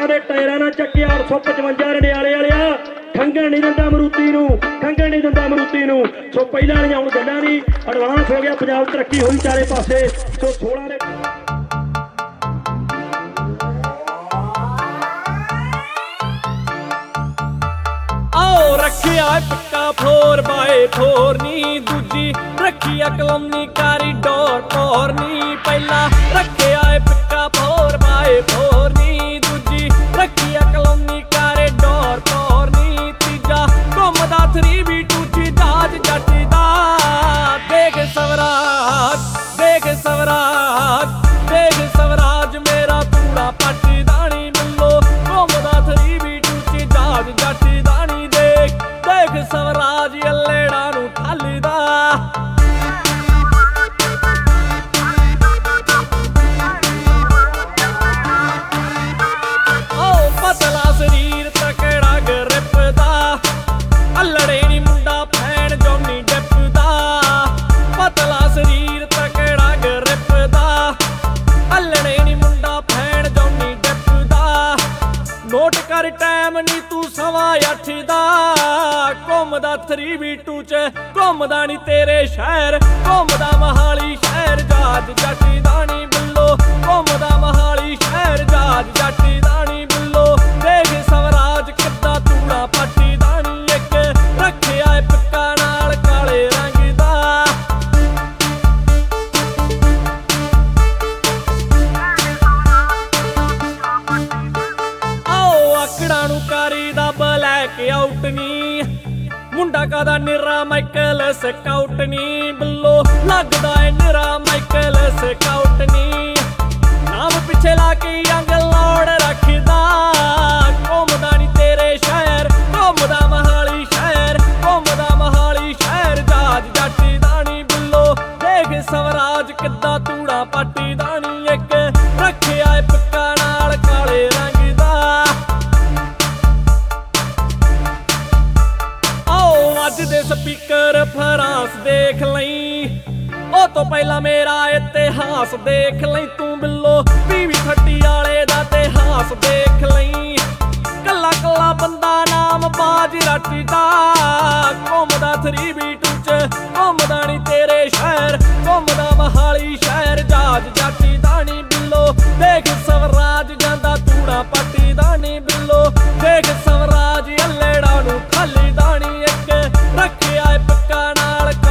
ਟਰੱਕਾਂ ਦੇ ਟਾਇਰਾਂ ਨਾਲ ਚੱਕਿਆ 855 ਰੰਡਿਆਲੇ ਵਾਲਿਆ ਖੰਗਣ ਨਹੀਂ ਦਿੰਦਾ ਮਰੂਤੀ ਨੂੰ, ਖੰਗਣ ਨਹੀਂ ਦਿੰਦਾ ਮਰੂਤੀ ਨੂੰ। ਸੋ ਪਹਿਲਾਂ ਵਾਲੀਆਂ ਹੁਣ ਗੱਲਾਂ ਨਹੀਂ, ਐਡਵਾਂਸ ਹੋ ਗਿਆ, ਪੰਜਾਬ ਤਰੱਕੀ ਹੋਈ ਚਾਰੇ ਪਾਸੇ। ਸੋ 16 ਦੇ रखिया पक्का 4x4 नी दूजी रखिया कलमनी कारीडोर और नी पहला रखिया पक्का 4x4 नी दूजी रखिया कलमनी कारीडोर और नी तीजा घुमदा 3v2 जहाज जट दा। देख स्वराज देख स्वराज देख स्वराज मेरा पूरा पट दानी मिलो घुमदा 3v2 जहाज जट दानी। देख स्वराज अल्लेड़ा नू ठल्लदा पतला शरीर तकड़ा गरिपदा अल्लड़े नी मुंडा फैन जॉनी डिपदा। पतला शरीर तकड़ा गरिपदा अल्लड़े नी मुंडा फैन जॉनी डिपदा। नोट कर टाइम नी तू 8:15 दा घुमदा 3v2 च घुमदा नी तेरे शहर घुमदा मोहाली शहर जहाज जट दा नी बिल्लो घुमदा मोहाली शहर जहाज जट दा नी बिल्लो। देख स्वराज किद्दां तूड़ा पट्टी दा नी इक रखिया पिक्का नाल काले रंग दा। आओ आकड़ा नू करी दा ब्लैक आउट नी मुंडा कादा निरा माइकल स्काउट नी बिल्लो लगदा है निरा माइकल स्काउट नी। नाम पिछे लाके यंग लॉर्ड रखदा घुमदा नी तेरे शहर घुमदा मोहाली शहर घुमदा मोहाली शहर जहाज जट दा नी बिल्लो। देख स्वराज किद्दां तूड़ा पट्टी दा नी इक रखिया पिक्का नाल काले रंग दा। अज दे स्पीकर फ्रांस देख लई ओ तो पहला मेरा इतिहास देख लई तू बिल्लो 2030 वाले दा इतिहास देख लई। कला कला बंदा नाम बाज रटदा घुमदा 3v2 च घुमदा नी तेरे शहर घुमदा मोहाली शहर जहाज जट दा नी बिल्लो। देख स्वराज जांदा तूड़ा पट्टी दा नी बिल्लो। देख स्वराज अल्लेड़ा नू ठल्लदा नी इक रखिया पिक्का नाल